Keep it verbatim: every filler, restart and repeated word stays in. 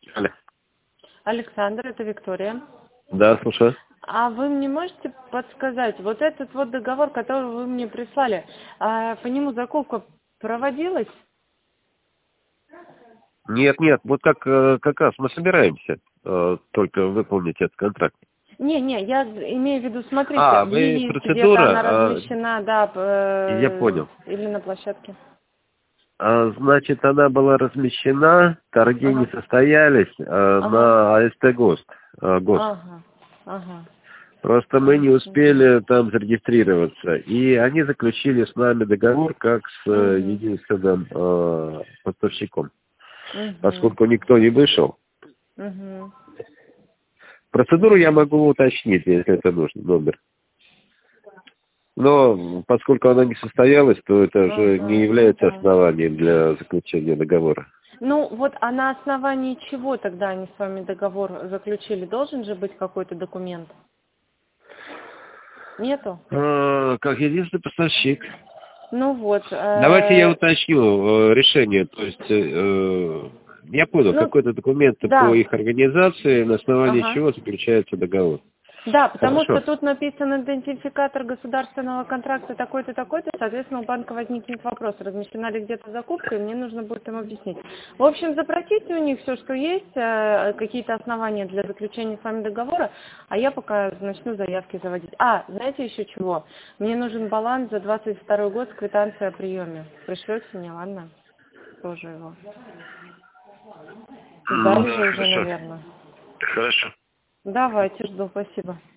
Алло. Александр, это Виктория. Да, слушаю. А вы мне можете подсказать, вот этот вот договор, который вы мне прислали, а по нему закупка проводилась? Нет, нет, вот как, э, как раз мы собираемся э, только выполнить этот контракт. Не, не, я имею в виду, смотрите, А, в вы ЕИС где-то она процедура, размещена, да, э, я э, понял. или на площадке. А, значит, она была размещена, торги не Ага, состоялись э, ага, на АСТ ГОСТ. э, ГОСТ. ага, ага, Просто мы не ясно. успели там зарегистрироваться. И они заключили с нами договор как с э, Угу, единственным э, поставщиком. угу, Поскольку никто не вышел. угу, Процедуру я угу. могу уточнить, если это нужно, номер. Но поскольку она не состоялась, то это же не Ага, ну является да. основанием для заключения договора. Ну, вот а на основании чего тогда они с вами договор заключили? Должен же быть какой-то документ? Нету? А, как единственный поставщик. Ну вот, Давайте я э, уточню э, решение. То есть, э, я понял, ну, какой-то документ по да, их организации, на основании ага. чего заключается договор. Да, потому что Хорошо. тут написан идентификатор государственного контракта такой-то, такой-то, соответственно, у банка возникнет вопрос, размещена ли где-то закупка, и мне нужно будет им объяснить. В общем, запросите у них все, что есть, э, какие-то основания для заключения с вами договора, а я пока начну заявки заводить. А, знаете еще чего? Мне нужен баланс за двадцать второй год с квитанцией о приеме. Пришлете мне, ладно? Тоже его. М, Ждали же уже, Хорошо. наверное. Хорошо. Давайте, жду, спасибо.